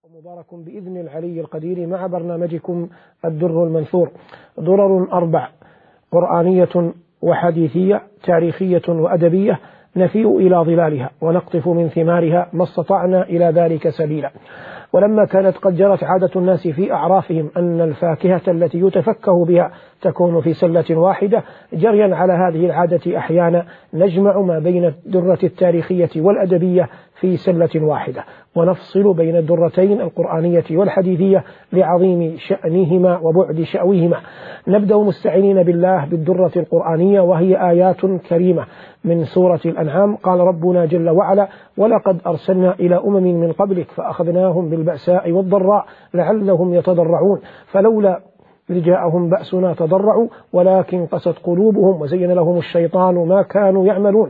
مبارك بإذن العلي القدير مع برنامجكم الدر المنثور، درر 4 قرآنية وحديثية تاريخية وأدبية نفيء إلى ظلالها ونقطف من ثمارها ما استطعنا إلى ذلك سبيلا. ولما كانت قد جرت عادة الناس في أعرافهم أن الفاكهة التي يتفكه بها تكون في سلة واحدة، جريا على هذه العادة أحيانا نجمع ما بين الدرة التاريخية والأدبية في سلة واحدة، ونفصل بين الدرتين القرآنية والحديثية لعظيم شأنهما وبعد شأوهما. نبدأ مستعينين بالله بالدرة القرآنية، وهي آيات كريمة من سورة الأنعام. قال ربنا جل وعلا: ولقد أرسلنا إلى أمم من قبلك فأخذناهم بالبأساء والضراء لعلهم يتضرعون فلولا إذ جاءهم بأسنا تضرعوا ولكن قست قلوبهم وزين لهم الشيطان ما كانوا يعملون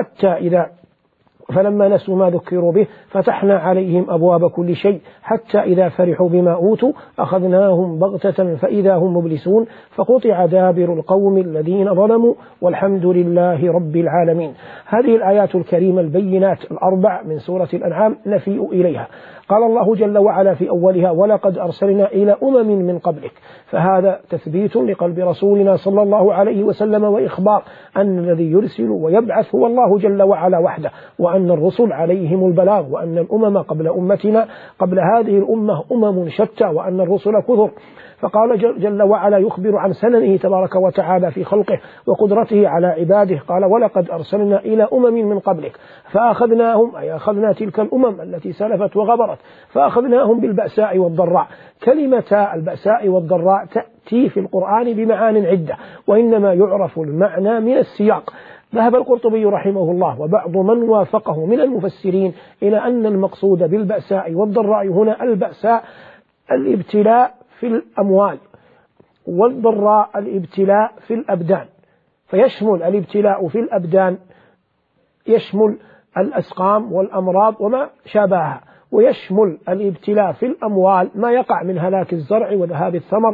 فلما نسوا ما ذكروا به فتحنا عليهم أبواب كل شيء حتى إذا فرحوا بما أوتوا أخذناهم بغتة فإذا هم مبلسون فقطع دابر القوم الذين ظلموا والحمد لله رب العالمين. هذه الآيات الكريمة البينات 4 من سورة الأنعام نفيء إليها. قال الله جل وعلا في أولها: ولقد أرسلنا إلى أمم من قبلك، فهذا تثبيت لقلب رسولنا صلى الله عليه وسلم، وإخبار أن الذي يرسل ويبعث هو الله جل وعلا وحده، وأن الرسل عليهم البلاغ، وأن الأمم قبل أمتنا قبل هذه الأمة أمم شتى، وأن الرسل كثر. فقال جل وعلا يخبر عن سننه تبارك وتعالى في خلقه وقدرته على عباده. قال: ولقد أرسلنا إلى أمم من قبلك فأخذناهم، أي أخذنا تلك الأمم التي سلفت وغبرت، فأخذناهم بالبأساء والضراء. كلمة البأساء والضراء تأتي في القرآن بمعان عدة، وإنما يعرف المعنى من السياق. ذهب القرطبي رحمه الله وبعض من وافقه من المفسرين إلى أن المقصود بالبأساء والضراء هنا البأساء الابتلاء في الأموال، والضراء الابتلاء في الأبدان. فيشمل الابتلاء في الأبدان يشمل الأسقام والأمراض وما شابهها، ويشمل الابتلاء في الأموال ما يقع من هلاك الزرع وذهاب الثمر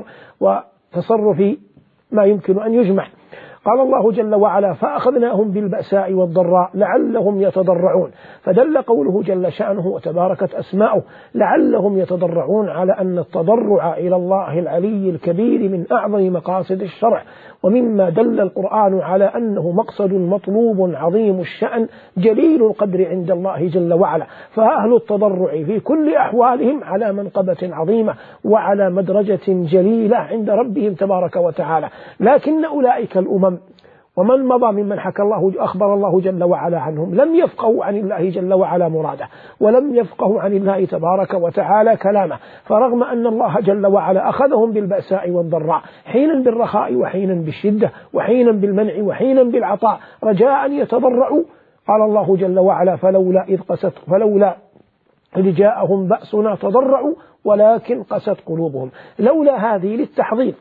وتصرف ما يمكن أن يجمع. قال الله جل وعلا: فأخذناهم بالبأساء والضراء لعلهم يتضرعون، فدل قوله جل شأنه وتباركت أسماؤه لعلهم يتضرعون على أن التضرع إلى الله العلي الكبير من أعظم مقاصد الشرع، ومما دل القرآن على أنه مقصد مطلوب عظيم الشأن جليل القدر عند الله جل وعلا. فأهل التضرع في كل أحوالهم على منقبة عظيمة وعلى مدرجة جليلة عند ربهم تبارك وتعالى. لكن أولئك الأمم ومن مضى ممن أخبر الله جل وعلا عنهم لم يفقهوا عن الله جل وعلا مراده، ولم يفقهوا عن الله تبارك وتعالى كلامه. فرغم أن الله جل وعلا أخذهم بالبأساء والضراء، حينا بالرخاء وحينا بالشدة وحينا بالمنع وحينا بالعطاء، رجاء يتضرعوا، قال الله جل وعلا: فلولا إذ جاءهم بأسنا تضرعوا ولكن قست قلوبهم. لولا هذه للتحضير،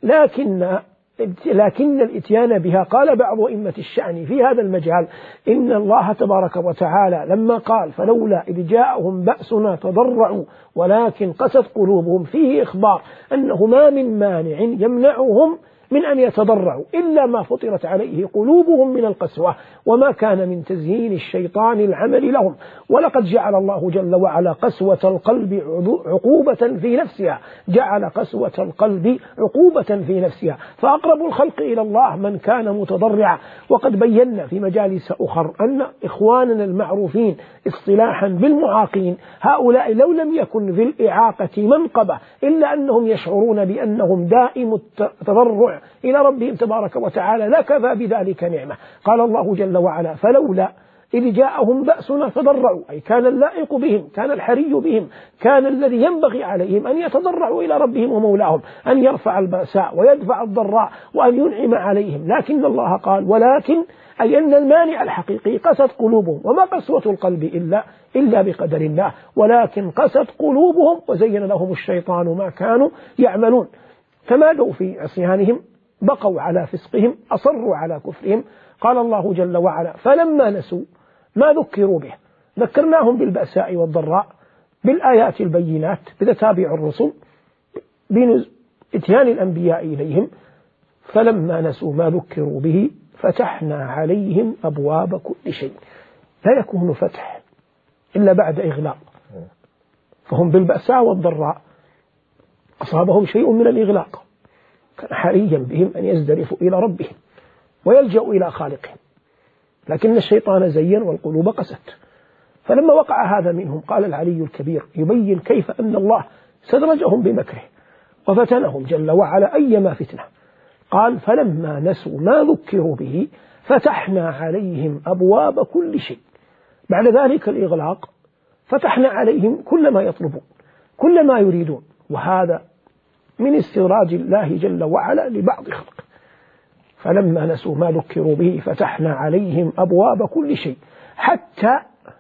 لكن الإتيان بها، قال بعض أئمة الشأن في هذا المجال إن الله تبارك وتعالى لما قال: فلولا إذ جاءهم بأسنا تضرعوا ولكن قست قلوبهم، فيه إخبار أنه ما من مانع يمنعهم من أن يتضرعوا إلا ما فطرت عليه قلوبهم من القسوة، وما كان من تزيين الشيطان العمل لهم. ولقد جعل الله جل وعلا قسوة القلب عقوبة في نفسها، جعل قسوة القلب عقوبة في نفسها، فأقرب الخلق إلى الله من كان متضرعا. وقد بينا في مجالس أخر أن إخواننا المعروفين اصطلاحا بالمعاقين، هؤلاء لو لم يكن في الإعاقة منقبة إلا أنهم يشعرون بأنهم دائم التضرع إلى ربهم تبارك وتعالى لكفى بذلك نعمة. قال الله جل وعلا: فلولا إذ جاءهم بأسنا تضرعوا، أي كان اللائق بهم، كان الحري بهم، كان الذي ينبغي عليهم أن يتضرعوا إلى ربهم ومولاهم، أن يرفع البأساء ويدفع الضراء وأن ينعم عليهم. لكن الله قال: ولكن، أي أن المانع الحقيقي قست قلوبهم، وما قسوة القلب إلا بقدر الله، ولكن قست قلوبهم وزين لهم الشيطان ما كانوا يعملون. تمادوا في عصيانهم، بقوا على فسقهم، أصروا على كفرهم. قال الله جل وعلا: فلما نسوا ما ذكروا به، ذكرناهم بالبأساء والضراء، بالآيات البينات، بتتابع الرسل، بإتيان الأنبياء إليهم. فلما نسوا ما ذكروا به فتحنا عليهم أبواب كل شيء. لا يكون فتح إلا بعد إغلاق، فهم بالبأساء والضراء أصابهم شيء من الإغلاق، كان حريا بهم أن يزدرفوا إلى ربهم ويلجأوا إلى خالقهم، لكن الشيطان زين والقلوب قست. فلما وقع هذا منهم قال العلي الكبير يبين كيف أن الله استدرجهم بمكره وفتنهم جل وعلا أيما فتنة. قال فلما نسوا ما ذكروا به فتحنا عليهم أبواب كل شيء. بعد ذلك الإغلاق فتحنا عليهم كل ما يطلبون كل ما يريدون، وهذا من استدراج الله جل وعلا لبعض خلقه. فلما نسوا ما ذكروا به فتحنا عليهم أبواب كل شيء حتى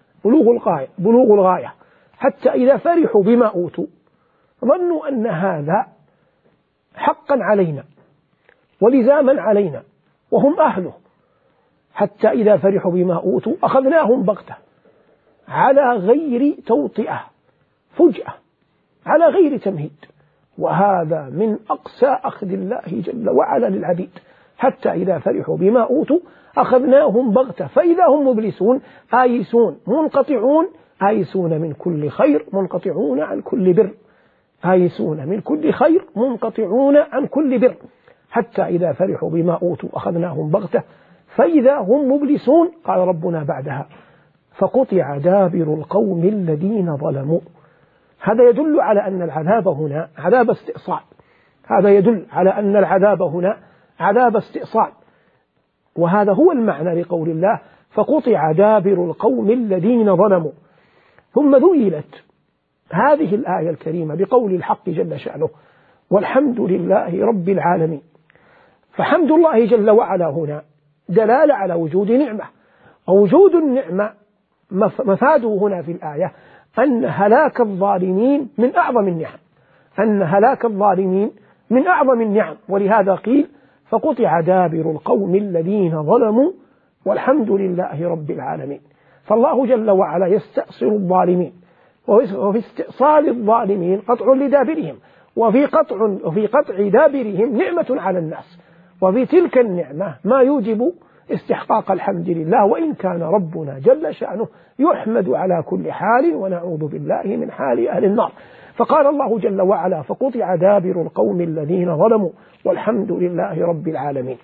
بلوغ الغاية حتى إذا فرحوا بما أوتوا ظنوا أن هذا حقا علينا ولزاما علينا وهم أهله، حتى إذا فرحوا بما أوتوا أخذناهم بغتة على غير توطئة، فجأة على غير تمهيد، وهذا من أقسى أخذ الله جل وعلا للعبيد. حتى إذا فرحوا بما أوتوا أخذناهم بغتة فإذا هم مبلسون آيسون منقطعون، آيسون من كل خير منقطعون عن كل بر، آيسون من كل خير منقطعون عن كل بر. حتى إذا فرحوا بما أوتوا أخذناهم بغتة فإذا هم مبلسون. قال ربنا بعدها فقطع دابر القوم الذين ظلموا. هذا يدل على أن العذاب هنا عذاب استئصال، هذا يدل على أن العذاب هنا عذاب استئصال، وهذا هو المعنى لقول الله فقطع دابر القوم الذين ظلموا. ثم ذيلت هذه الآية الكريمة بقول الحق جل شأنه والحمد لله رب العالمين. فحمد الله جل وعلا هنا دلالة على وجود نعمة، ووجود النعمة مفاده هنا في الآية أن هلاك الظالمين من أعظم النعم، أن هلاك الظالمين من أعظم النعم، ولهذا قيل فقطع دابر القوم الذين ظلموا والحمد لله رب العالمين. فالله جل وعلا يستأصل الظالمين، وفي استئصال الظالمين قطع لدابرهم، وفي قطع دابرهم نعمة على الناس، وفي تلك النعمة ما يوجب استحقاق الحمد لله، وإن كان ربنا جل شأنه يحمد على كل حال ونعوذ بالله من حال أهل النار. فقال الله جل وعلا فقطع دابر القوم الذين ظلموا والحمد لله رب العالمين.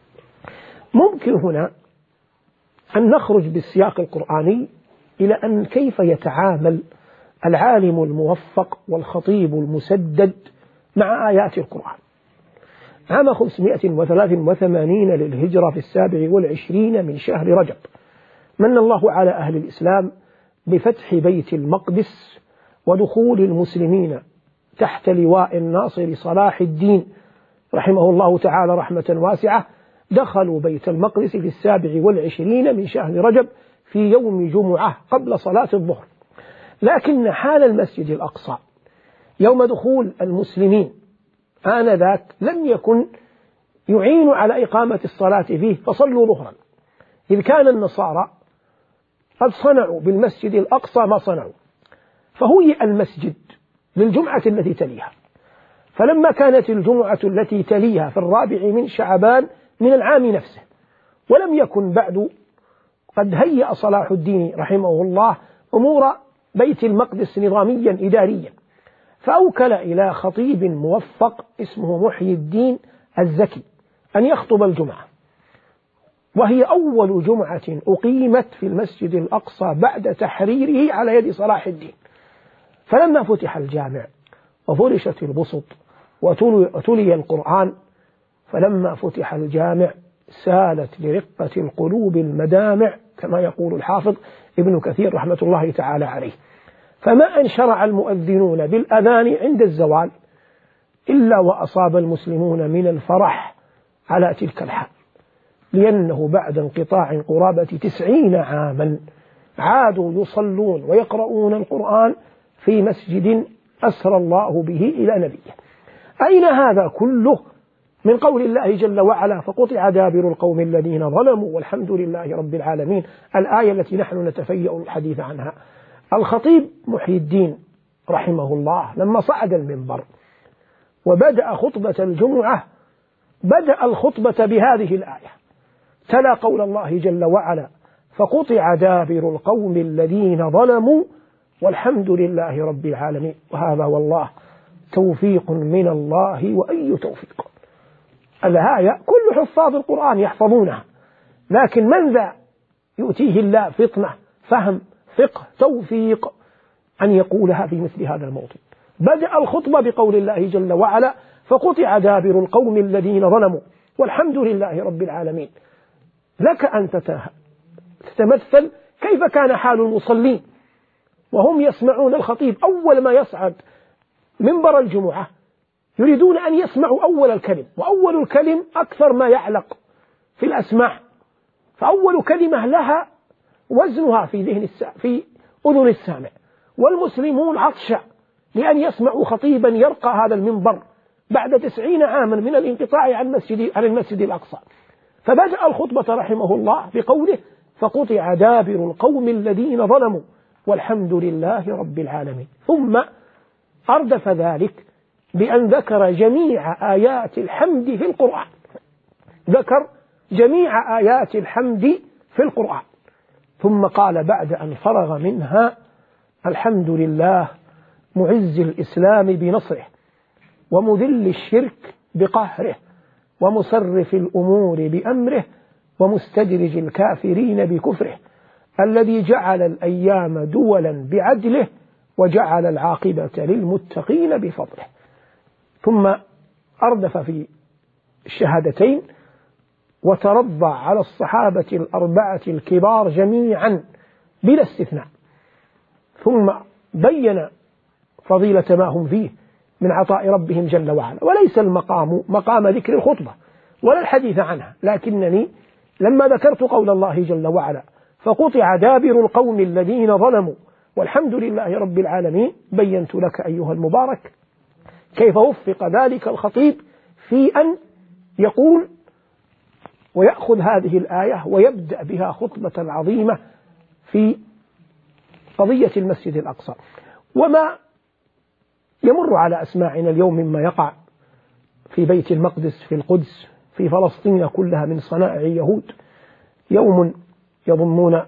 ممكن هنا أن نخرج بالسياق القرآني إلى أن كيف يتعامل العالم الموفق والخطيب المسدد مع آيات القرآن. عام 583 للهجرة في 27 من شهر رجب من الله على أهل الإسلام بفتح بيت المقدس ودخول المسلمين تحت لواء الناصر صلاح الدين رحمه الله تعالى رحمة واسعة. دخلوا بيت المقدس في 27 من شهر رجب في يوم جمعة قبل صلاة الظهر، لكن حال المسجد الأقصى يوم دخول المسلمين آنذاك لم يكن يعين على إقامة الصلاة فيه فصلوا ظهرا، إذ كان النصارى قد صنعوا بالمسجد الأقصى ما صنعوا، فهيئ المسجد للجمعة التي تليها. فلما كانت الجمعة التي تليها في 4 من شعبان من العام نفسه ولم يكن بعد قد هيأ صلاح الدين رحمه الله أمور بيت المقدس نظاميا إداريا، فأوكل إلى خطيب موفق اسمه محي الدين الزكي أن يخطب الجمعة، وهي أول جمعة أقيمت في المسجد الأقصى بعد تحريره على يد صلاح الدين. فلما فتح الجامع وفرشت البسط وتلي القرآن، فلما فتح الجامع سالت لرقة القلوب المدامع كما يقول الحافظ ابن كثير رحمة الله تعالى عليه. فما أن شرع المؤذنون بالأذان عند الزوال إلا وأصاب المسلمون من الفرح على تلك الحال، لأنه بعد انقطاع قرابة 90 عاما عادوا يصلون ويقرؤون القرآن في مسجد أسرى الله به إلى نبيه. أين هذا كله من قول الله جل وعلا فقطع دابر القوم الذين ظلموا والحمد لله رب العالمين، الآية التي نحن نتفيأ الحديث عنها. الخطيب محي الدين رحمه الله لما صعد المنبر وبدأ خطبة الجمعة بدأ الخطبة بهذه الآية، تلا قول الله جل وعلا فقطع دابر القوم الذين ظلموا والحمد لله رب العالمين. وهذا والله توفيق من الله، وأي توفيق. الآية كل حفاظ القرآن يحفظونها، لكن من ذا يؤتيه الله فطنة، فهم، فقه، توفيق أن يقولها في مثل هذا الموطن. بدأ الخطبة بقول الله جل وعلا: فقطع دابر القوم الذين ظلموا والحمد لله رب العالمين. لك أن تتمثل كيف كان حال المصلين وهم يسمعون الخطيب أول ما يصعد منبر الجمعة، يريدون أن يسمعوا أول الكلم، وأول الكلم أكثر ما يعلق في الأسماع، فأول كلمة لها وزنها في أذن السامع، والمسلمون عطشا لأن يسمعوا خطيبا يرقى هذا المنبر بعد 90 عاما من الانقطاع عن المسجد الأقصى. فبدأ الخطبة رحمه الله بقوله: فقطع دابر القوم الذين ظلموا والحمد لله رب العالمين. ثم أردف ذلك بأن ذكر جميع آيات الحمد في القرآن، ذكر جميع آيات الحمد في القرآن، ثم قال بعد أن فرغ منها: الحمد لله معز الإسلام بنصره، ومذل الشرك بقهره، ومصرف الأمور بأمره، ومستدرج الكافرين بكفره، الذي جعل الأيام دولا بعدله، وجعل العاقبة للمتقين بفضله. ثم أردف في الشهادتين وترضى على الصحابة الأربعة الكبار جميعا بلا استثناء، ثم بين فضيلة ما هم فيه من عطاء ربهم جل وعلا. وليس المقام مقام ذكر الخطبة ولا الحديث عنها، لكنني لما ذكرت قول الله جل وعلا: فقطع دابر القوم الذين ظلموا والحمد لله رب العالمين، بينت لك أيها المبارك كيف وفق ذلك الخطيب في أن يقول ويأخذ هذه الآية ويبدأ بها خطبة عظيمة في قضية المسجد الأقصى. وما يمر على أسماعنا اليوم مما يقع في بيت المقدس، في القدس، في فلسطين كلها من صنائع يهود، يوم يضمون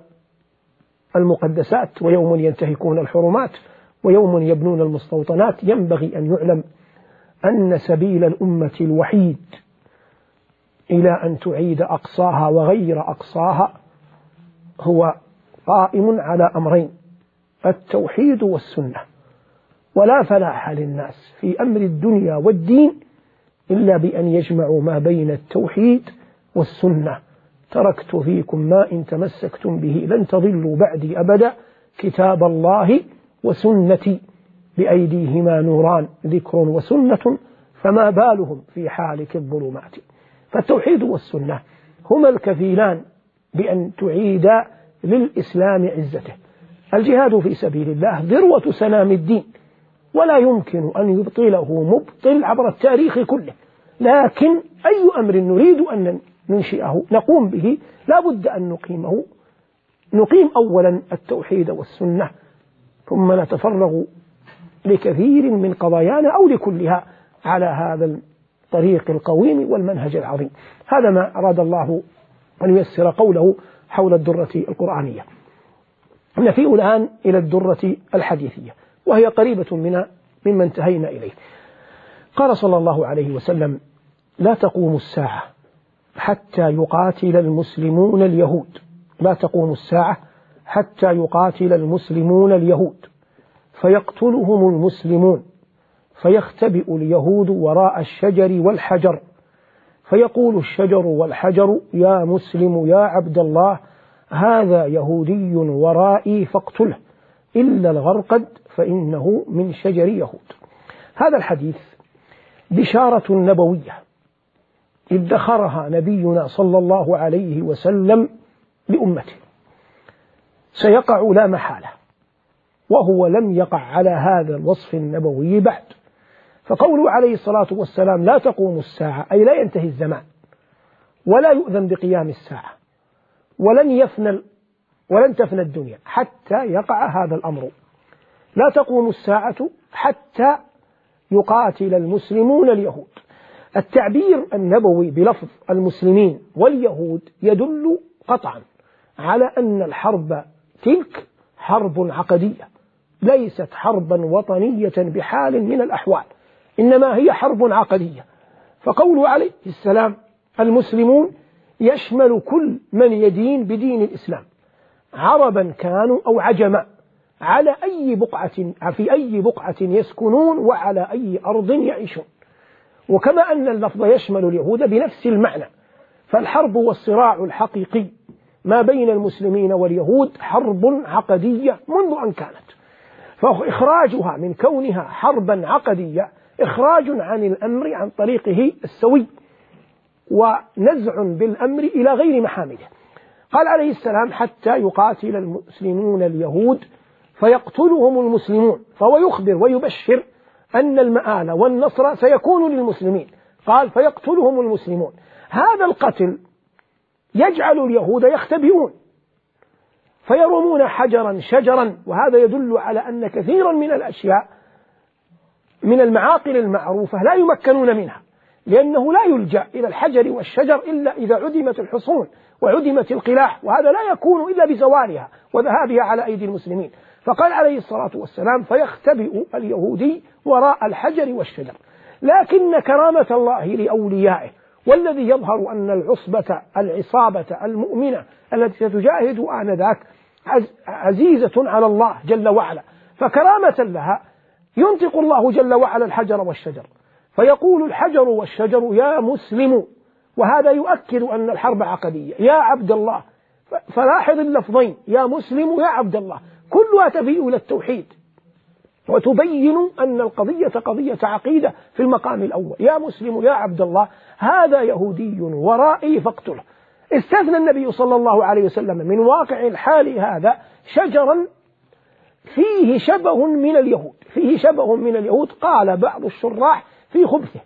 المقدسات، ويوم ينتهكون الحرمات، ويوم يبنون المستوطنات. ينبغي أن يعلم أن سبيل الأمة الوحيد إلى أن تعيد أقصاها وغير أقصاها هو قائم على أمرين: التوحيد والسنة. ولا فلاح للناس في أمر الدنيا والدين إلا بأن يجمعوا ما بين التوحيد والسنة. تركت فيكم ما إن تمسكتم به لن تضلوا بعدي أبدا، كتاب الله وسنتي، بأيديهما نوران، ذكر وسنة، فما بالهم في حالك الظلمات. فالتوحيد والسنة هما الكفيلان بأن تعيد للإسلام عزته. الجهاد في سبيل الله ذروة سنام الدين، ولا يمكن أن يبطله مبطل عبر التاريخ كله، لكن أي أمر نريد أن ننشئه نقوم به لا بد أن نقيم أولا التوحيد والسنة، ثم نتفرغ لكثير من قضايانا أو لكلها على هذا الطريق القويم والمنهج العظيم. هذا ما أراد الله أن ييسر قوله حول الدرة القرآنية. نفيء الآن إلى الدرة الحديثية، وهي قريبة مما انتهينا إليه. قال صلى الله عليه وسلم: لا تقوم الساعة حتى يقاتل المسلمون اليهود، لا تقوم الساعة حتى يقاتل المسلمون اليهود، فيقتلهم المسلمون، فيختبئ اليهود وراء الشجر والحجر، فيقول الشجر والحجر: يا مسلم يا عبد الله، هذا يهودي ورائي فاقتله، إلا الغرقد فإنه من شجر يهود. هذا الحديث بشارة نبوية ادخرها نبينا صلى الله عليه وسلم لأمته، سيقع لا محالة، وهو لم يقع على هذا الوصف النبوي بعد. فقوله عليه الصلاة والسلام: لا تقوم الساعة، أي لا ينتهي الزمان، ولا يؤذن بقيام الساعة، ولن تفنى الدنيا حتى يقع هذا الأمر. لا تقوم الساعة حتى يقاتل المسلمون اليهود. التعبير النبوي بلفظ المسلمين واليهود يدل قطعا على أن الحرب تلك حرب عقدية، ليست حربا وطنية بحال من الأحوال، إنما هي حرب عقدية. فقوله عليه السلام المسلمون يشمل كل من يدين بدين الإسلام، عربا كانوا أو عجما، على أي بقعة في أي بقعة يسكنون وعلى أي أرض يعيشون. وكما أن اللفظ يشمل اليهود بنفس المعنى، فالحرب والصراع الحقيقي ما بين المسلمين واليهود حرب عقدية منذ أن كانت، فإخراجها من كونها حربا عقدية إخراج عن الأمر عن طريقه السوي، ونزع بالأمر إلى غير محامده. قال عليه السلام حتى يقاتل المسلمون اليهود فيقتلهم المسلمون، فهو يخبر ويبشر أن المآل والنصر سيكون للمسلمين. قال فيقتلهم المسلمون، هذا القتل يجعل اليهود يختبئون فيرمون حجرا شجرا، وهذا يدل على أن كثيرا من الأشياء من المعاقل المعروفة لا يمكنون منها، لأنه لا يلجأ إلى الحجر والشجر إلا إذا عدمت الحصون وعدمت القلاع، وهذا لا يكون إلا بزوالها وذهابها على أيدي المسلمين. فقال عليه الصلاة والسلام فيختبئ اليهودي وراء الحجر والشجر. لكن كرامة الله لأوليائه، والذي يظهر أن العصابة المؤمنة التي ستجاهد آنذاك عزيزة على الله جل وعلا، فكرامة لها ينطق الله جل وعلا الحجر والشجر، فيقول الحجر والشجر يا مسلم، وهذا يؤكد أن الحرب عقدية. يا عبد الله، فلاحظ اللفظين يا مسلم يا عبد الله، كلها تبيء إلى التوحيد وتبين أن القضية قضية عقيدة في المقام الأول. يا مسلم يا عبد الله، هذا يهودي ورائي فاقتله. استثنى النبي صلى الله عليه وسلم من واقع الحال هذا شجرا فيه شبه من اليهود، فيه شبه من اليهود. قال بعض الشراح في خبثه،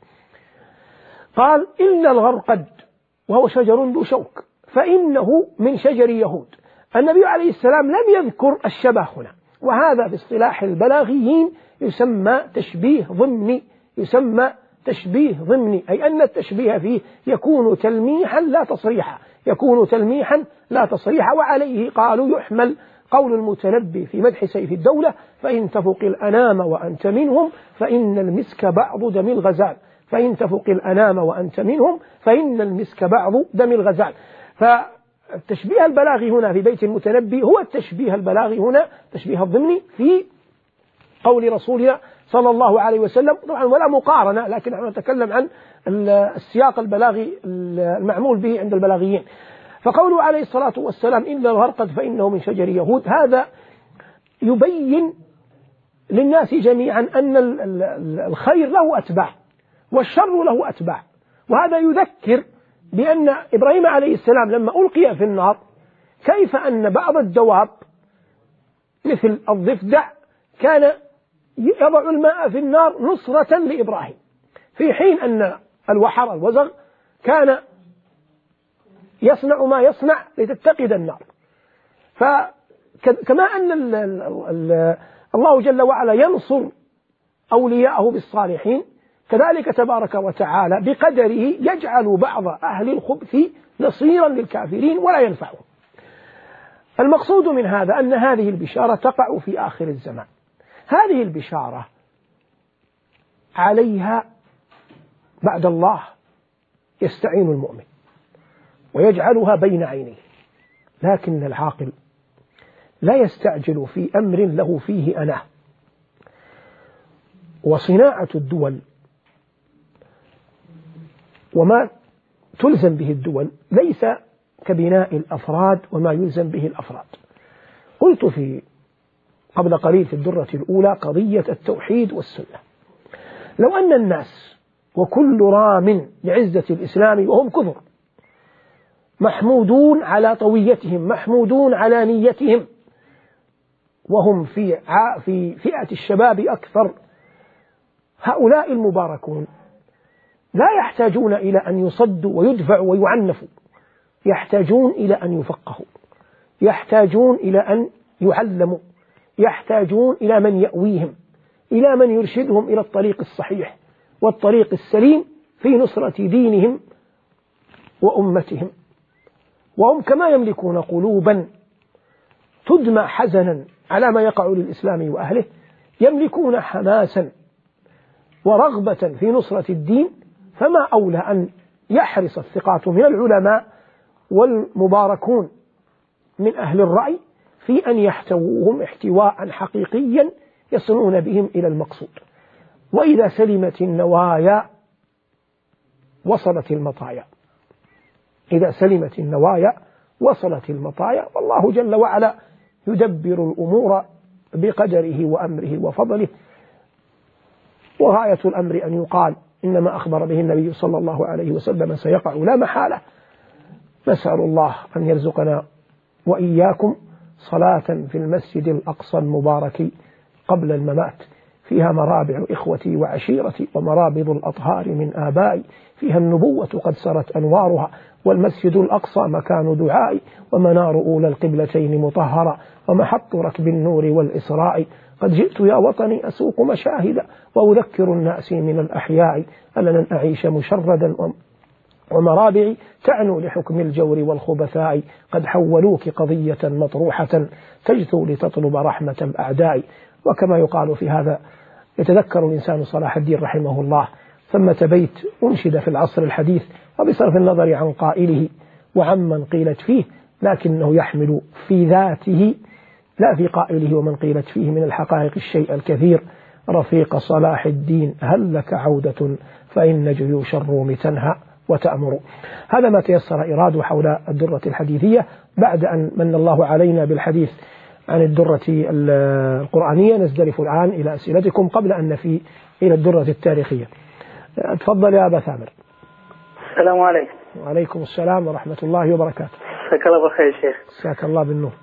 قال إلا الغرقد وهو شجر ذو شوك فإنه من شجر يهود. النبي عليه السلام لم يذكر الشبه هنا، وهذا في اصطلاح البلاغيين يسمى تشبيه ضمني، يسمى تشبيه ضمني، أي أن التشبيه فيه يكون تلميحا لا تصريحا، يكون تلميحا لا تصريحا. وعليه قالوا يحمل قول المتنبي في مدح سيف الدولة فإن تفق الأنام وأنت منهم فإن المسك بعض دم الغزال، فإن تفق الأنام وأنت منهم فإن المسك بعض دم الغزال. فالتشبيه البلاغي هنا في بيت المتنبي هو التشبيه البلاغي هنا، تشبيه الضمني في قول رسولنا صلى الله عليه وسلم. طبعا ولا مقارنة، لكن نحن نتكلم عن السياق البلاغي المعمول به عند البلاغيين. فقوله عليه الصلاة والسلام إلا الغرقد فإنه من شجر يهود، هذا يبين للناس جميعا أن الخير له أتباع والشر له أتباع. وهذا يذكر بأن إبراهيم عليه السلام لما ألقي في النار كيف أن بعض الدواب مثل الضفدع كان يضع الماء في النار نصرة لإبراهيم، في حين أن الوحر الوزغ كان يصنع ما يصنع لتتقد النار. فكما أن الله جل وعلا ينصر أولياءه بالصالحين، كذلك تبارك وتعالى بقدره يجعل بعض أهل الخبث نصيرا للكافرين ولا ينفعهم. المقصود من هذا أن هذه البشارة تقع في آخر الزمان. هذه البشارة عليها بعد الله يستعين المؤمن ويجعلها بين عينيه، لكن العاقل لا يستعجل في أمر له فيه أناه. وصناعة الدول وما تلزم به الدول ليس كبناء الأفراد وما يلزم به الأفراد. قلت قبل قليل في الدرة الأولى قضية التوحيد والسنة. لو أن الناس وكل رام لعزة الإسلام وهم كثر محمودون على طويتهم، محمودون على نيتهم، وهم في فئة الشباب أكثر، هؤلاء المباركون لا يحتاجون إلى أن يصدوا ويدفعوا ويعنفوا، يحتاجون إلى أن يفقهوا، يحتاجون إلى أن يعلموا، يحتاجون إلى من يأويهم، إلى من يرشدهم إلى الطريق الصحيح والطريق السليم في نصرة دينهم وأمتهم. وهم كما يملكون قلوبا تدمى حزنا على ما يقع للإسلام وأهله، يملكون حماسا ورغبة في نصرة الدين، فما أولى أن يحرص الثقات من العلماء والمباركون من أهل الرأي في أن يحتووهم احتواء حقيقيا يصلون بهم إلى المقصود. وإذا سلمت النوايا وصلت المطايا، إذا سلمت النوايا وصلت المطايا، والله جل وعلا يدبر الأمور بقدره وأمره وفضله. وغاية الأمر أن يقال إنما أخبر به النبي صلى الله عليه وسلم سيقع لا محالة. نسأل الله أن يرزقنا وإياكم صلاة في المسجد الأقصى المبارك قبل الممات، فيها مرابع إخوتي وعشيرتي ومرابض الأطهار من آبائي، فيها النبوة قد سرت أنوارها، والمسجد الأقصى مكان دعائي، ومنار أولى القبلتين مطهرة، ومحط ركب النور والإسراء. قد جئت يا وطني أسوق مشاهدا، وأذكر الناس من الأحياء أن لن أعيش مشردا، ومرابعي تعنو لحكم الجور والخبثاء. قد حولوك قضية مطروحة تجثو لتطلب رحمة الأعداء. وكما يقال في هذا يتذكر الإنسان صلاح الدين رحمه الله ثمة بيت أنشد في العصر الحديث، وبصرف النظر عن قائله وعمن قيلت فيه، لكنه يحمل في ذاته لا في قائله ومن قيلت فيه من الحقائق الشيء الكثير. رفيق صلاح الدين هل لك عودة، فإن جيوش الروم تنهى وتأمر. هذا ما تيسر إراده حول الدرة الحديثية، بعد أن من الله علينا بالحديث عن الدرة القرآنية. نزدلف الآن إلى أسئلتكم قبل أن نفي إلى الدرة التاريخية. تفضل يا أبا ثامر. السلام عليكم. وعليكم السلام ورحمة الله وبركاته. مساك الله بالخير يا شيخ. مساك الله بالنور.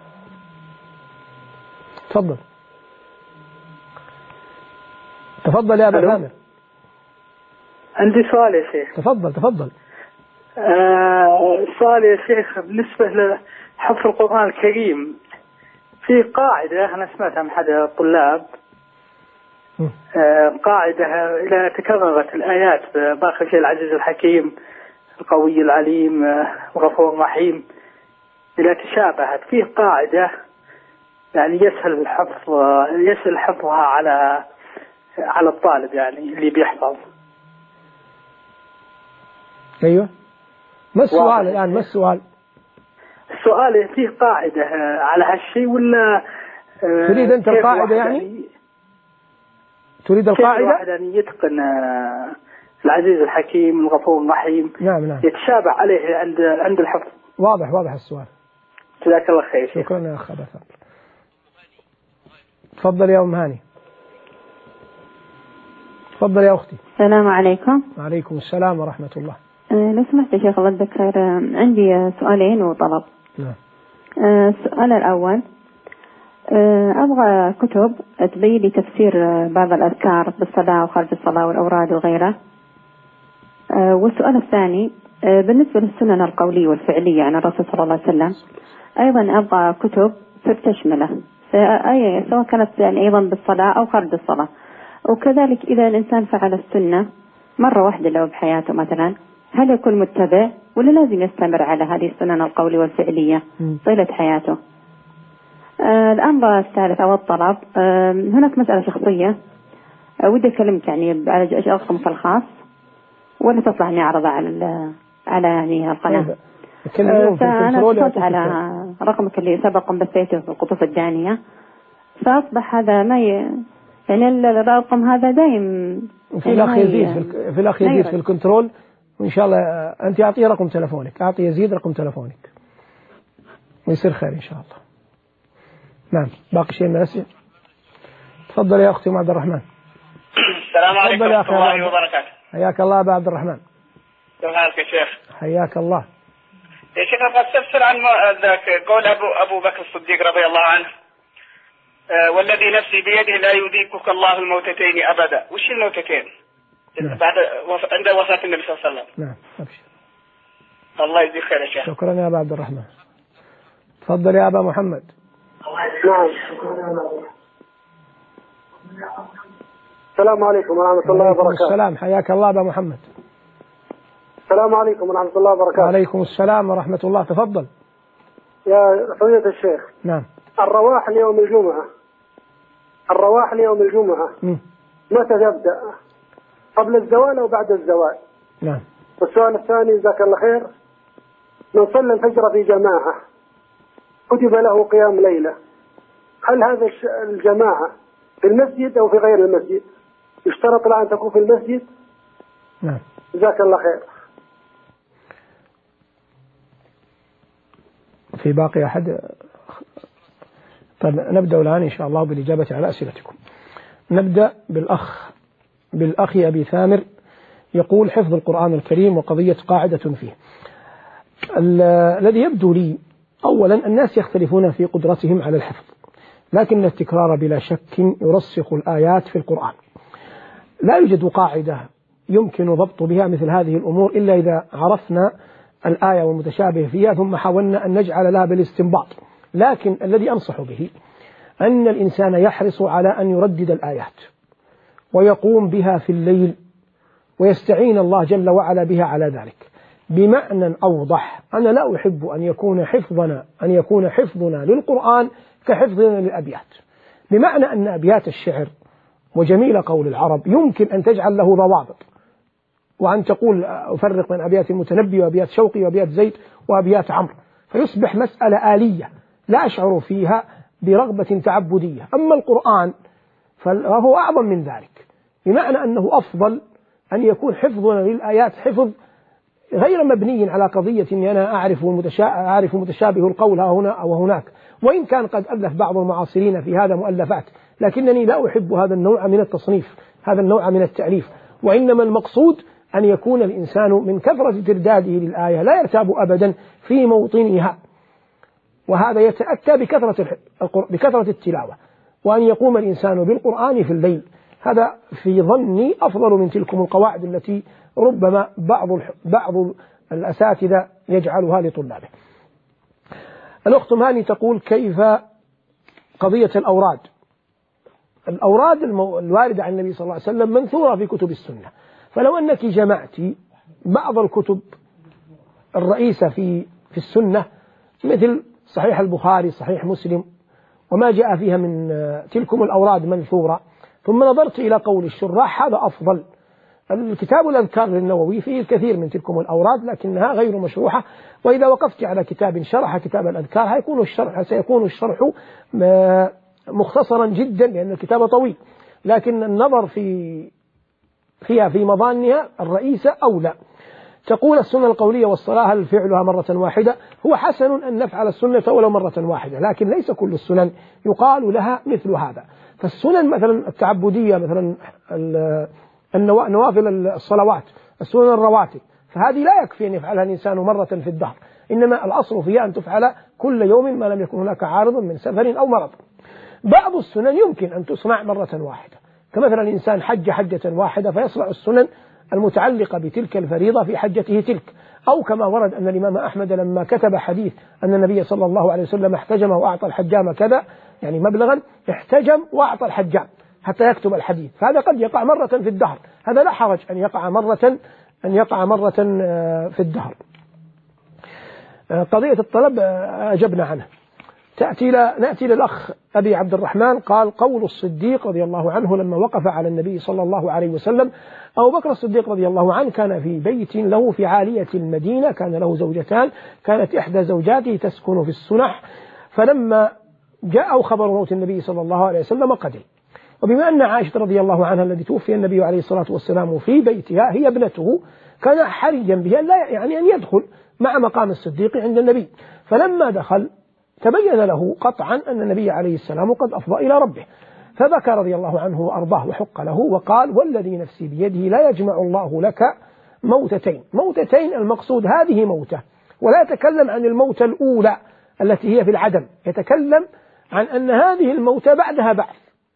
تفضل تفضل يا أبا ثامر. عندي سؤال يا شيخ. تفضل. سؤال يا شيخ، بالنسبة لحفظ القرآن الكريم، في قاعدة أنا سمعتها من أحد الطلاب، قاعدة إذا تكررت الآيات بآخر شيء العزيز الحكيم القوي العليم الغفور الرحيم، إذا تشابهت فيه قاعدة يعني يسهل حفظها على الطالب يعني اللي بيحفظ. أيوة، ما السؤال الآن؟ ما السؤال؟ السؤال فيه قاعدة على هالشيء ولا تريد أنت القاعدة يعني؟ تريد القاعدة؟ واحد أن يتقن العزيز الحكيم الغفور الرحيم. نعم. يتشابه عليه عند الحفظ. واضح السؤال. جزاك الله خير. شكرا يا أخ أبا ثامر. تفضل يا أم هاني. تفضل يا أختي. السلام عليكم. وعليكم السلام ورحمة الله. لو سمحت يا شيخ الله يجزاك خير، عندي سؤالين وطلب. نعم. السؤال الأول، أبغى كتب تبين لي تفسير بعض الأذكار بالصلاة وخارج الصلاة والأوراد وغيره. والسؤال الثاني، بالنسبة للسنن القولية والفعلية عن الرسول صلى الله عليه وسلم، أيضا أبغى كتب تشمله سواء كانت يعني أيضا بالصلاة أو خارج الصلاة. وكذلك إذا الإنسان فعل السنة مرة واحدة لو بحياته مثلا، هل يكون متبع ولا لازم يستمر على هذه السنن القولية والفعلية طيلة حياته؟ الأمر الثالث أو الطلب، هناك مسألة شخصية ودي أكلمك يعني على رقمك الخاص، ولا تصلح إني أعرضها على يعني القناة. فأنا اتصلت على رقمك اللي سبق بثيته في القطوف الدانية، فأصبح هذا ما يعني الرقم هذا دائم في الأخ يزيد في الكنترول، وإن شاء الله أنت أعطيه رقم تلفونك، أعطي يزيد رقم تلفونك ويصير خير إن شاء الله. نعم، باقي شيء من الأسئلة؟ تفضل يا أختي عبد الرحمن. السلام عليكم ورحمة الله وبركاته. حياك الله أبا عبد الرحمن. كيف حالك يا شيخ؟ حياك الله. يا شيخ أبغى أستفسر عن قول أبو بكر الصديق رضي الله عنه، والذي نفسي بيده لا يذيقك الله الموتتين أبدا. وش الموتتين؟ نعم. بعد عند وفاة النبي صلى الله عليه وسلم. نعم، أبشر. الله يجزيك خير يا شيخ. شكرا يا أبا عبد الرحمن. تفضل يا أبا محمد. نعم. السلام عليكم ورحمة الله وبركاته. السلام، حياك الله أبا محمد. السلام عليكم ورحمة الله وبركاته. وعليكم السلام ورحمة الله. تفضل يا فضيلة الشيخ. نعم. الرواح ليوم الجمعة، الرواح ليوم الجمعة متى تبدأ؟ قبل الزوال أو بعد الزوال؟ نعم. والسؤال الثاني جزاك الله خير، من صلى الفجر في جماعة كتب له قيام ليلة، هل هذا الجماعة في المسجد أو في غير المسجد؟ يشترط له أن تكون في المسجد؟ نعم. جزاك الله خير. في باقي أحد؟ طيب نبدأ الآن إن شاء الله بالإجابة على أسئلتكم. نبدأ بالأخ أبي ثامر، يقول حفظ القرآن الكريم وقضية قاعدة فيه. الذي يبدو لي أولا الناس يختلفون في قدرتهم على الحفظ، لكن التكرار بلا شك يرسخ الآيات في القرآن. لا يوجد قاعدة يمكن ضبط بها مثل هذه الأمور إلا إذا عرفنا الآية والمتشابه فيها ثم حاولنا أن نجعل لها بالاستنباط. لكن الذي أنصح به أن الإنسان يحرص على أن يردد الآيات ويقوم بها في الليل ويستعين الله جل وعلا بها على ذلك. بمعنى أوضح، أنا لا أحب أن يكون حفظنا للقرآن كحفظنا للأبيات، بمعنى أن أبيات الشعر وجميل قول العرب يمكن أن تجعل له ضوابط، وأن تقول أفرق بين أبيات المتنبي وأبيات شوقي وأبيات زيد وأبيات عمرو، فيصبح مسألة آلية لا أشعر فيها برغبة تعبدية. أما القرآن فهو أعظم من ذلك، بمعنى أنه أفضل أن يكون حفظنا للآيات حفظ غير مبني على قضية أني أنا أعرف متشابه القول هنا أو هناك، وإن كان قد ألف بعض المعاصرين في هذا مؤلفات، لكنني لا أحب هذا النوع من التصنيف، هذا النوع من التأليف. وإنما المقصود أن يكون الإنسان من كثرة ترداده للآية لا يرتاب أبدا في موطنها، وهذا يتأتى بكثرة التلاوة، وأن يقوم الإنسان بالقرآن في الليل. هذا في ظني أفضل من تلكم القواعد التي ربما بعض الأساتذة يجعلها لطلابه. الأخت ماني تقول كيف قضية الأوراد الواردة عن النبي صلى الله عليه وسلم منثورة في كتب السنة، فلو أنك جمعت بعض الكتب الرئيسة في السنة مثل صحيح البخاري، صحيح مسلم، وما جاء فيها من تلكم الأوراد منثورة، ثم نظرت إلى قول الشراح، هذا أفضل. الكتاب الأذكار للنووي فيه الكثير من تلكم الأوراد لكنها غير مشروحة، وإذا وقفت على كتاب شرح كتاب الأذكار سيكون الشرح مختصرا جدا لأن الكتاب طويل، لكن النظر فيها في مظانها الرئيسة أولى. تقول السنة القولية والصلاة هل فعلها مرة واحدة؟ هو حسن أن نفعل السنة ولو مرة واحدة، لكن ليس كل السنن يقال لها مثل هذا. فالسنن مثلا التعبدية، مثلا نوافل الصلوات، السنن الرواتب، فهذه لا يكفي أن يفعلها الإنسان مرة في الدهر، إنما الأصل فيها أن تفعل كل يوم ما لم يكن هناك عارض من سفر أو مرض. بعض السنن يمكن أن تصنع مرة واحدة، كمثلا الإنسان حج حجة واحدة فيصنع السنن المتعلقة بتلك الفريضة في حجته تلك، أو كما ورد أن الإمام أحمد لما كتب حديث أن النبي صلى الله عليه وسلم احتجم وأعطى الحجام كذا، يعني مبلغا، احتجم وأعطى الحجام حتى يكتب الحديث، فهذا قد يقع مرة في الدهر، هذا لا حرج أن يقع مرة في الدهر. قضية الطلب أجبنا عنه. نأتي للأخ أبي عبد الرحمن، قال قول الصديق رضي الله عنه لما وقف على النبي صلى الله عليه وسلم. أبو بكر الصديق رضي الله عنه كان في بيت له في عالية المدينة، كان له زوجتان، كانت إحدى زوجاته تسكن في السنح، فلما جاء خبر موت النبي صلى الله عليه وسلم قدم، وبما أن عائشة رضي الله عنها الذي توفي النبي عليه الصلاة والسلام في بيتها هي ابنته، كان حريا بها أن يدخل مع مقام الصديق عند النبي، فلما دخل تبين له قطعا أن النبي عليه السلام قد أفضى إلى ربه، فبكى رضي الله عنه وأرضاه وحق له وقال والذي نفسي بيده لا يجمع الله لك موتتين، المقصود هذه موتة، ولا يتكلم عن الموتة الأولى التي هي في العدم، يتكلم عن أن هذه الموتة بعدها بعث،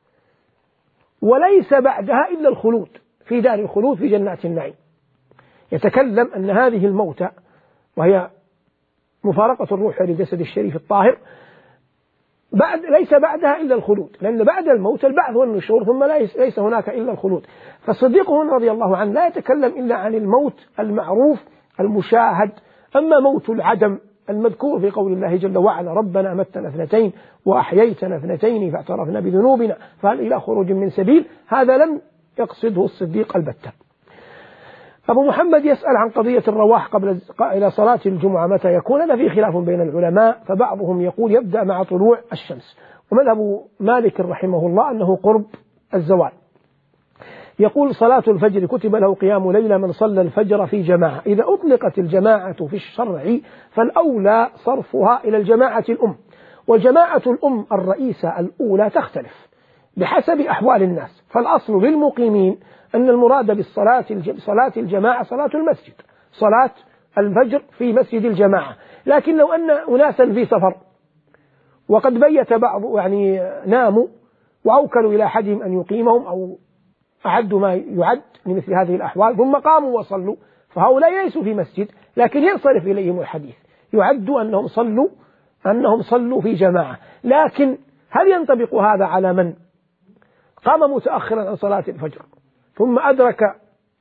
وليس بعدها إلا الخلود في دار الخلود في جنات النعيم. يتكلم أن هذه الموتة وهي مفارقة الروح للجسد الشريف الطاهر ليس بعدها إلا الخلود، لأن بعد الموت البعث والنشور، ثم ليس هناك إلا الخلود. فالصديق رضي الله عنه لا يتكلم إلا عن الموت المعروف المشاهد، أما موت العدم المذكور في قول الله جل وعلا ربنا أمتنا اثنتين وأحييتنا اثنتين فاعترفنا بذنوبنا فهل إلى خروج من سبيل، هذا لم يقصده الصديق البتة. أبو محمد يسأل عن قضية الرواح قبل إلى صلاة الجمعة متى يكون، هذا في خلاف بين العلماء، فبعضهم يقول يبدأ مع طلوع الشمس، ومذهب مالك رحمه الله أنه قرب الزوال. يقول صلاة الفجر كتب له قيام ليلة من صلى الفجر في جماعة، إذا أطلقت الجماعة في الشرع فالأولى صرفها إلى الجماعة الأم، والجماعة الأم الرئيسة الأولى تختلف بحسب أحوال الناس، فالأصل للمقيمين أن المراد بصلاة الجماعة صلاة المسجد، صلاة الفجر في مسجد الجماعة. لكن لو أن أناسا في سفر وقد بيت بعض ناموا وأوكلوا إلى أحدهم أن يقيمهم أو أعدوا ما يعد لمثل هذه الأحوال ثم قاموا وصلوا، فهؤلاء ليسوا في مسجد لكن ينصرف إليهم الحديث، يعد أنهم صلوا في جماعة. لكن هل ينطبق هذا على من قام متأخرا عن صلاة الفجر ثم أدرك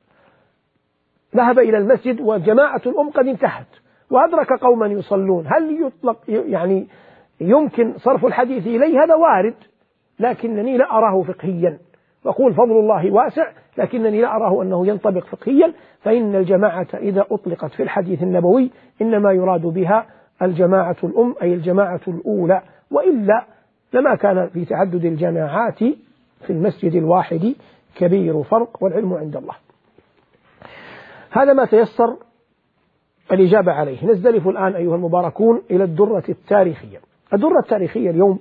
ذهب إلى المسجد وجماعة الأم قد انتهت وأدرك قوما يصلون، هل يطلق يمكن صرف الحديث إليه؟ هذا وارد، لكنني لا أراه فقهيا، وأقول فضل الله واسع، لكنني لا أراه أنه ينطبق فقهيا، فإن الجماعة إذا أطلقت في الحديث النبوي إنما يراد بها الجماعة الأم أي الجماعة الأولى، وإلا لما كان في تعدد الجماعات في المسجد الواحد كبير فرق، والعلم عند الله. هذا ما تيسر الإجابة عليه. نزدلف الآن أيها المباركون إلى الدرة التاريخية. الدرة التاريخية اليوم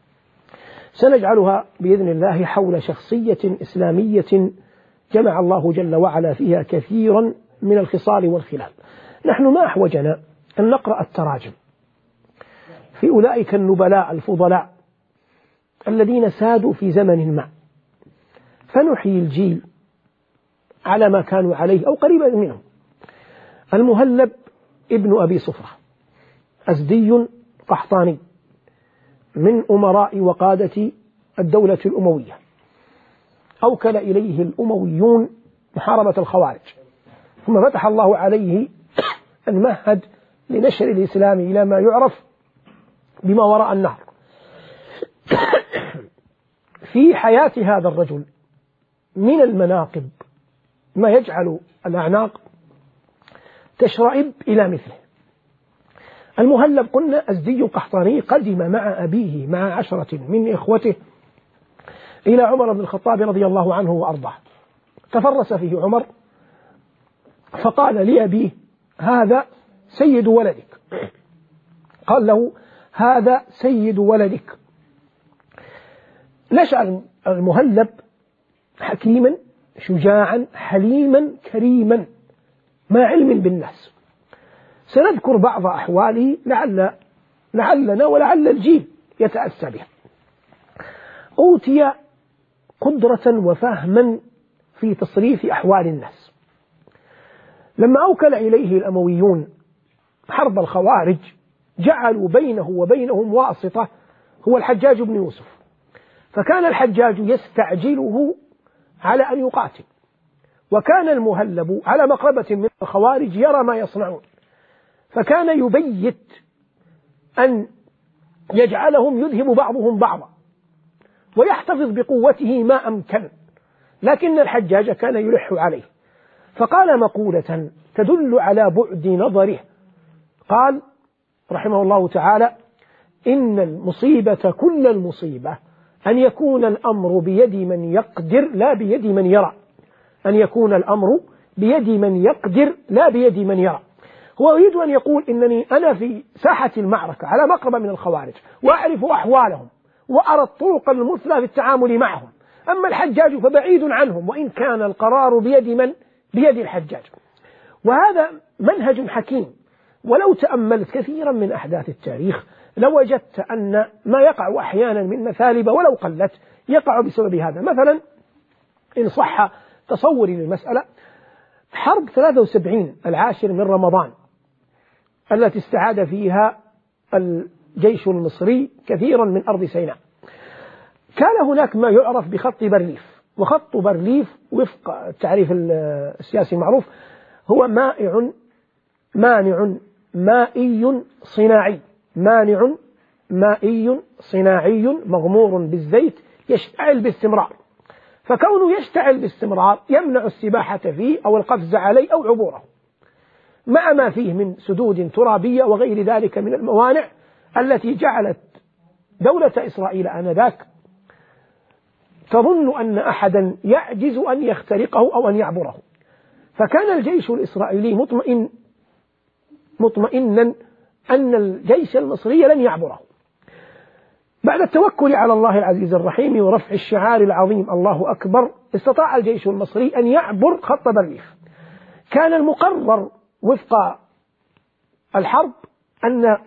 سنجعلها بإذن الله حول شخصية إسلامية جمع الله جل وعلا فيها كثيرا من الخصال والخلال. نحن ما أحوجنا أن نقرأ التراجم في أولئك النبلاء الفضلاء الذين سادوا في زمن ما، فنحيي الجيل على ما كانوا عليه أو قريبا منهم. المهلب ابن أبي صفرة أزدي قحطاني من أمراء وقادة الدولة الأموية، أوكل إليه الأمويون محاربة الخوارج، ثم فتح الله عليه المهد لنشر الإسلام إلى ما يعرف بما وراء النهر. في حياة هذا الرجل من المناقب ما يجعل الأعناق تشرئب إلى مثله. المهلب قلنا أزدي قحطاني قدم مع أبيه مع 10 من إخوته إلى عمر بن الخطاب رضي الله عنه وأرضاه، تفرس فيه عمر فقال لأبيه هذا سيد ولدك، قال له هذا سيد ولدك. نشأ المهلب حكيما شجاعا حليما كريما مع علم بالناس. سنذكر بعض أحواله لعلنا ولعل الجيل يتأسى بها. أوتي قدرة وفهما في تصريف أحوال الناس. لما أوكل إليه الأمويون حرب الخوارج جعلوا بينه وبينهم واسطة هو الحجاج بن يوسف، فكان الحجاج يستعجله على أن يقاتل، وكان المهلب على مقربة من الخوارج يرى ما يصنعون، فكان يبيت أن يجعلهم يذهب بعضهم بعضا ويحتفظ بقوته ما أمكن، لكن الحجاج كان يلح عليه، فقال مقولة تدل على بعد نظره، قال رحمه الله تعالى إن المصيبة كل المصيبة أن يكون الأمر بيد من يقدر لا بيد من يرى، أن يكون الأمر بيد من يقدر لا بيد من يرى. هو يريد أن يقول إنني أنا في ساحة المعركة على مقربة من الخوارج وأعرف أحوالهم وأرى الطرق المثلى في التعامل معهم، أما الحجاج فبعيد عنهم وإن كان القرار بيد من؟ بيد الحجاج. وهذا منهج حكيم، ولو تأملت كثيرا من أحداث التاريخ لوجدت أن ما يقع أحيانا من مثالب ولو قلت يقع بسبب هذا. مثلا إن صح تصوري للمسألة، حرب 73 العاشر من رمضان التي استعاد فيها الجيش المصري كثيرا من أرض سيناء، كان هناك ما يعرف بخط بارليف، وخط بارليف وفق التعريف السياسي المعروف هو مانع مائي صناعي، مانع مائي صناعي مغمور بالزيت يشتعل باستمرار، فكونه يشتعل باستمرار يمنع السباحة فيه أو القفز عليه أو عبوره، مع ما فيه من سدود ترابية وغير ذلك من الموانع التي جعلت دولة إسرائيل آنذاك تظن أن أحدا يعجز أن يخترقه أو أن يعبره، فكان الجيش الإسرائيلي مطمئنا أن الجيش المصري لن يعبره. بعد التوكل على الله العزيز الرحيم ورفع الشعار العظيم الله أكبر، استطاع الجيش المصري أن يعبر خط بارليف. كان المقرر وفق الحرب أن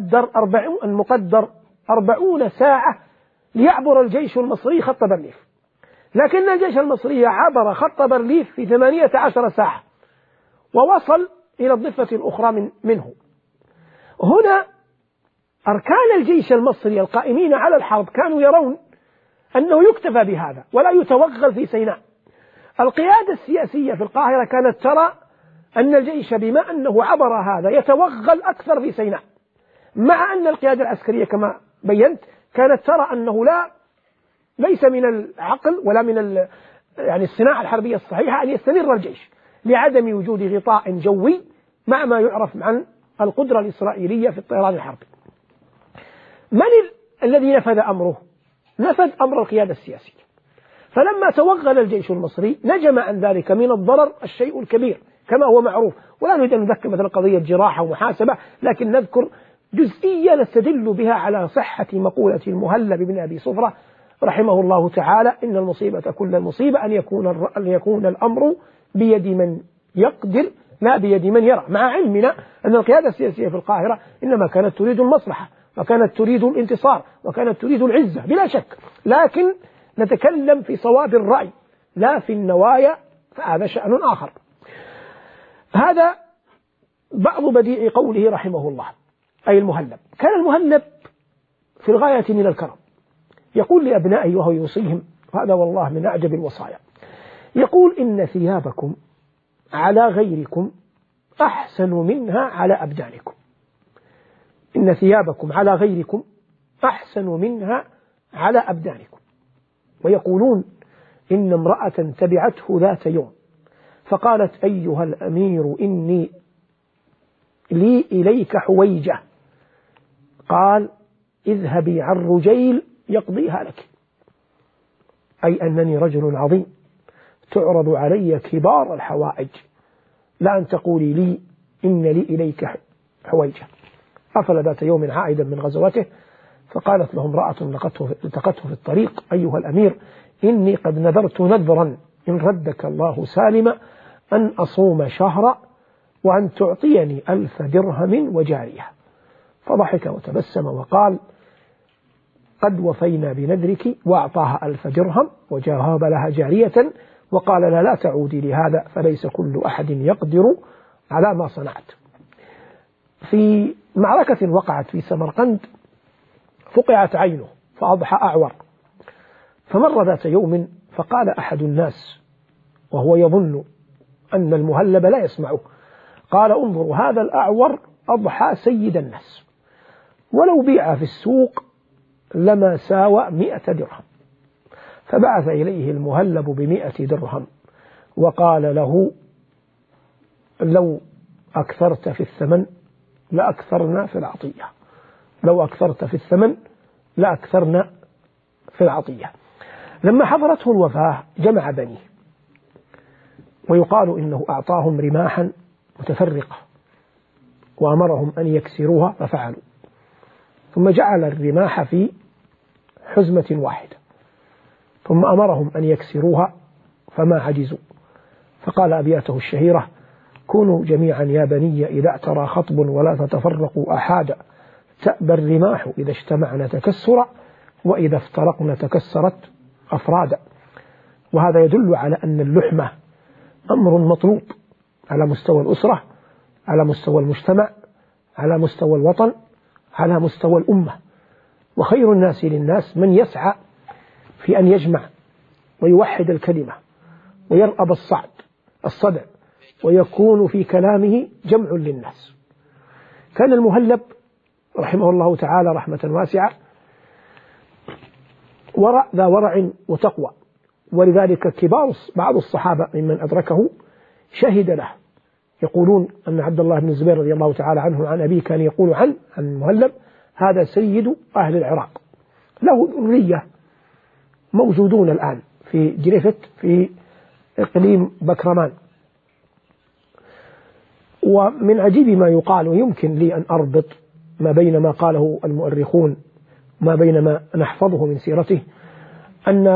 المقدر 40 ساعة ليعبر الجيش المصري خط بارليف، لكن الجيش المصري عبر خط بارليف في 18 ساعة ووصل إلى الضفة الأخرى منه. هنا أركان الجيش المصري القائمين على الحرب كانوا يرون أنه يكتفى بهذا ولا يتوغل في سيناء. القيادة السياسية في القاهرة كانت ترى أن الجيش بما أنه عبر هذا يتوغل أكثر في سيناء، مع أن القيادة العسكرية كما بينت كانت ترى أنه ليس من العقل ولا من يعني الصناعة الحربية الصحيحة أن يستمر الجيش لعدم وجود غطاء جوي مع ما يعرف عن القدرة الإسرائيلية في الطيران الحربي. من الذي نفذ أمره؟ نفذ أمر القيادة السياسية. فلما توغل الجيش المصري نجم عن ذلك من الضرر الشيء الكبير كما هو معروف، ولا نريد أن نذكر مثل قضية جراحة ومحاسبة، لكن نذكر جزئية نستدل بها على صحة مقولة المهلب بن أبي صفرة رحمه الله تعالى: إن المصيبة كل المصيبة أن يكون الأمر بيد من يقدر لا بيد من يرى، مع علمنا أن القيادة السياسية في القاهرة إنما كانت تريد المصلحة وكانت تريد الانتصار وكانت تريد العزة بلا شك، لكن نتكلم في صواب الرأي لا في النوايا، فهذا شأن آخر. هذا بعض بديع قوله رحمه الله، أي المهلب. كان المهلب في الغاية من الكرم، يقول لأبنائه وهو يوصيهم، وهذا والله من أعجب الوصايا، يقول: إن ثيابكم على غيركم أحسن منها على أبدانكم. إن ثيابكم على غيركم أحسن منها على أبدانكم. ويقولون: إن امرأة تبعته ذات يوم فقالت: أيها الأمير إني لي إليك حويجة. قال: اذهبي عن رجيل يقضيها لك، أي أنني رجل عظيم تعرض علي كبار الحوائج، لا أن تقولي لي إن لي إليك حويجة. أفل ذات يوم عائدا من غزوته فقالت له امرأة التقته في الطريق: أيها الأمير إني قد نذرت نذرا إن ردك الله سالما أن أصوم شهرا وأن تعطيني 1000 درهم وجارية. فضحك وتبسم وقال: قد وفينا بنذرك، وأعطاها 1000 درهم وجاهب لها جارية وقال: لا تعودي لهذا فليس كل أحد يقدر على ما صنعت. في معركة وقعت في سمرقند فقعت عينه فأضحى أعور، فمر ذات يوم فقال أحد الناس وهو يظن أن المهلب لا يسمعه، قال: انظروا هذا الأعور أضحى سيد الناس، ولو بيع في السوق لما ساوى 100 درهم. فبعث إليه المهلب ب100 درهم وقال له: لو أكثرت في الثمن لأكثرنا في العطية، لو أكثرت في الثمن لأكثرنا في العطية. لما حضرته الوفاة جمع بنيه، ويقال إنه أعطاهم رماحا متفرقة وأمرهم أن يكسروها ففعلوا، ثم جعل الرماح في حزمة واحدة ثم أمرهم أن يكسروها فما عجزوا، فقال أبياته الشهيرة: كونوا جميعا يا بني إذا اعترى خطب ولا تتفرقوا أحادا، تأبى الرماح إذا اجتمعنا تكسرا وإذا افترقنا تكسرت أفرادا. وهذا يدل على أن اللحمة أمر مطلوب على مستوى الأسرة، على مستوى المجتمع، على مستوى الوطن، على مستوى الأمة. وخير الناس للناس من يسعى في أن يجمع ويوحد الكلمة ويرأب الصدع ويكون في كلامه جمع للناس. كان المهلب رحمه الله تعالى رحمة واسعة ذا ورع وتقوى، ولذلك كبار بعض الصحابة ممن أدركه شهد له، يقولون أن عبد الله بن الزبير رضي الله تعالى عنه عن أبيه كان يقول عن المهلب: هذا سيد أهل العراق، له ذرية موجودون الآن في جريفت في إقليم بكرمان. ومن عجيب ما يقال، ويمكن لي أن أربط ما بين ما قاله المؤرخون ما بين ما نحفظه من سيرته، أن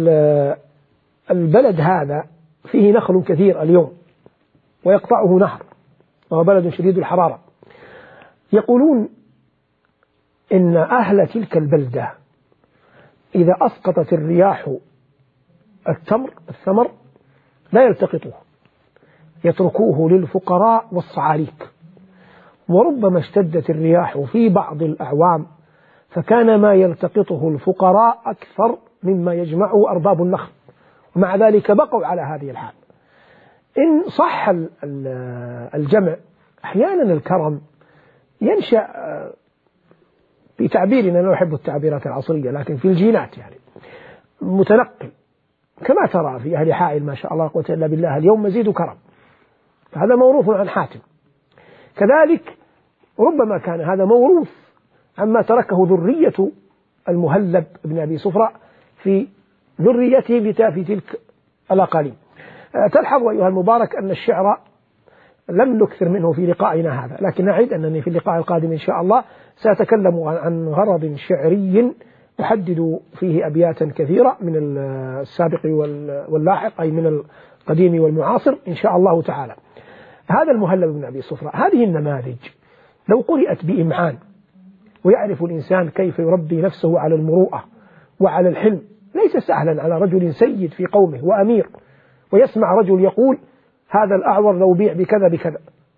البلد هذا فيه نخل كثير اليوم ويقطعه نهر، وهو بلد شديد الحرارة. يقولون إن أهل تلك البلدة إذا أسقطت الرياح الثمر لا يلتقطوه، يتركوه للفقراء والصعاليك. وربما اشتدت الرياح في بعض الأعوام فكان ما يلتقطه الفقراء أكثر مما يجمعه أرباب النخل، ومع ذلك بقوا على هذه الحال. إن صح الجمع، أحيانا الكرم ينشأ بتعبيرنا، لا أحب التعبيرات العصرية لكن في الجينات، يعني متنقل، كما ترى في أهل حائل ما شاء الله قوة إلا بالله اليوم مزيد كرم، فهذا موروث عن حاتم. كذلك ربما كان هذا موروث عما تركه ذرية المهلب بن أبي صفرة في ذريته في تلك الأقاليم. تلحظ أيها المبارك أن الشعر لم نكثر منه في لقائنا هذا، لكن أعد أنني في اللقاء القادم إن شاء الله سأتكلم عن غرض شعري أحدد فيه أبياتا كثيرة من السابق واللاحق، أي من القديم والمعاصر إن شاء الله تعالى. هذا المهلب بن أبي صفرة، هذه النماذج لو قرأت بإمعان ويعرف الإنسان كيف يربي نفسه على المروءة وعلى الحلم، ليس سهلا على رجل سيد في قومه وأمير ويسمع رجل يقول: هذا الأعور لو بيع بكذا بكذا،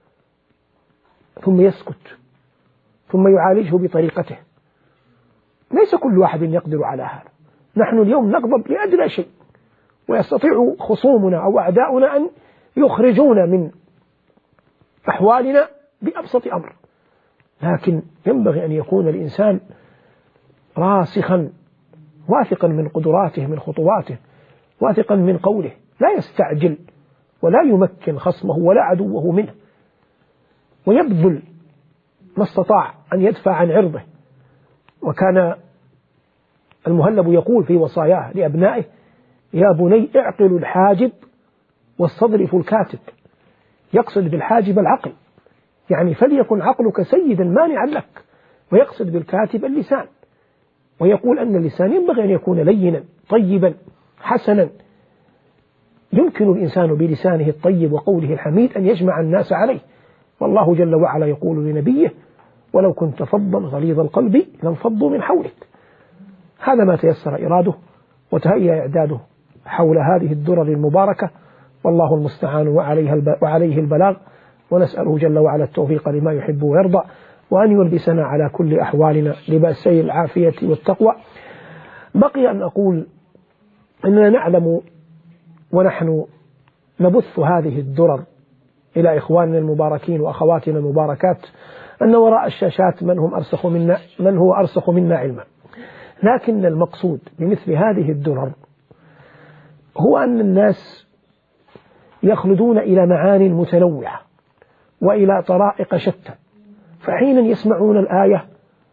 ثم يسكت ثم يعالجه بطريقته. ليس كل واحد يقدر على هذا. نحن اليوم نغضب لأدنى شيء، ويستطيع خصومنا أو أعداؤنا أن يخرجون من أحوالنا بأبسط أمر، لكن ينبغي أن يكون الإنسان راسخا واثقا من قدراته، من خطواته، واثقا من قوله، لا يستعجل ولا يمكن خصمه ولا عدوه منه، ويبذل ما استطاع أن يدفع عن عرضه. وكان المهلب يقول في وصاياه لأبنائه: يا بني اعقلوا الحاجب واستظرفوا الكاتب. يقصد بالحاجب العقل، يعني فليكن عقلك سيدا مانعا لك، ويقصد بالكاتب اللسان، ويقول أن اللسان ينبغي أن يكون لينا طيبا حسنا، يمكن الإنسان بلسانه الطيب وقوله الحميد أن يجمع الناس عليه. والله جل وعلا يقول لنبيه: ولو كنت فظا غليظ القلب لانفضوا من حولك. هذا ما تيسر إراده وتهيأ إعداده حول هذه الدرر المباركة، والله المستعان وعليه البلاغ، ونسأله جل وعلا التوفيق لما يحب ويرضى، وأن يلبسنا على كل أحوالنا لباسي العافية والتقوى. بقي أن أقول أننا نعلم ونحن نبث هذه الدرر إلى إخواننا المباركين وأخواتنا المباركات أن وراء الشاشات من هو أرسخ منا علما، لكن المقصود بمثل هذه الدرر هو أن الناس يخلدون إلى معان متنوعة وإلى طرائق شتى، فحينا يسمعون الآية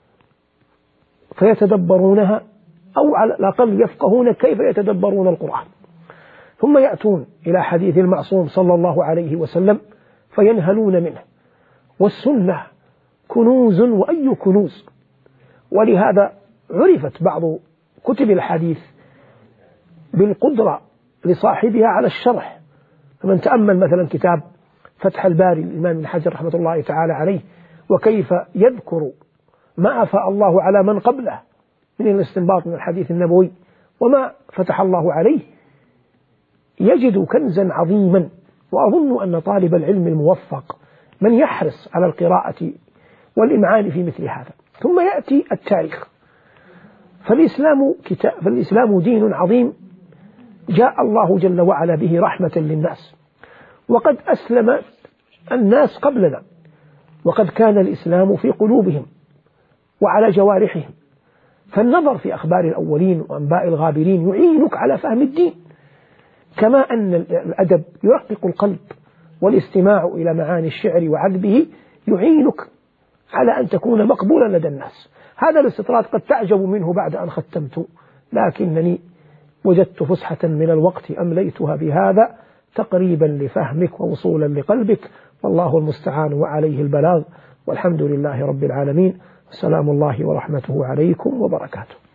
فيتدبرونها، أو على الأقل يفقهون كيف يتدبرون القرآن، ثم يأتون إلى حديث المعصوم صلى الله عليه وسلم فينهلون منه. والسنة كنوز وأي كنوز، ولهذا عرفت بعض كتب الحديث بالقدرة لصاحبها على الشرح. فمن تأمل مثلا كتاب فتح الباري للإمام ابن حجر رحمة الله تعالى عليه، وكيف يذكر ما أفاء الله على من قبله من الاستنباط من الحديث النبوي وما فتح الله عليه، يجد كنزا عظيما. وأظن أن طالب العلم الموفق من يحرص على القراءة والإمعان في مثل هذا. ثم يأتي التاريخ، فالإسلام دين عظيم جاء الله جل وعلا به رحمة للناس، وقد أسلم الناس قبلنا، وقد كان الإسلام في قلوبهم وعلى جوارحهم، فالنظر في أخبار الأولين وأنباء الغابرين يعينك على فهم الدين، كما أن الأدب يرقق القلب، والاستماع إلى معاني الشعر وعذبه يعينك على أن تكون مقبولا لدى الناس. هذا الاستطراد قد تعجب منه بعد أن ختمت، لكنني وجدت فسحة من الوقت أمليتها بهذا تقريبا لفهمك ووصولا لقلبك، والله المستعان وعليه البلاغ، والحمد لله رب العالمين. سلام الله ورحمته عليكم وبركاته.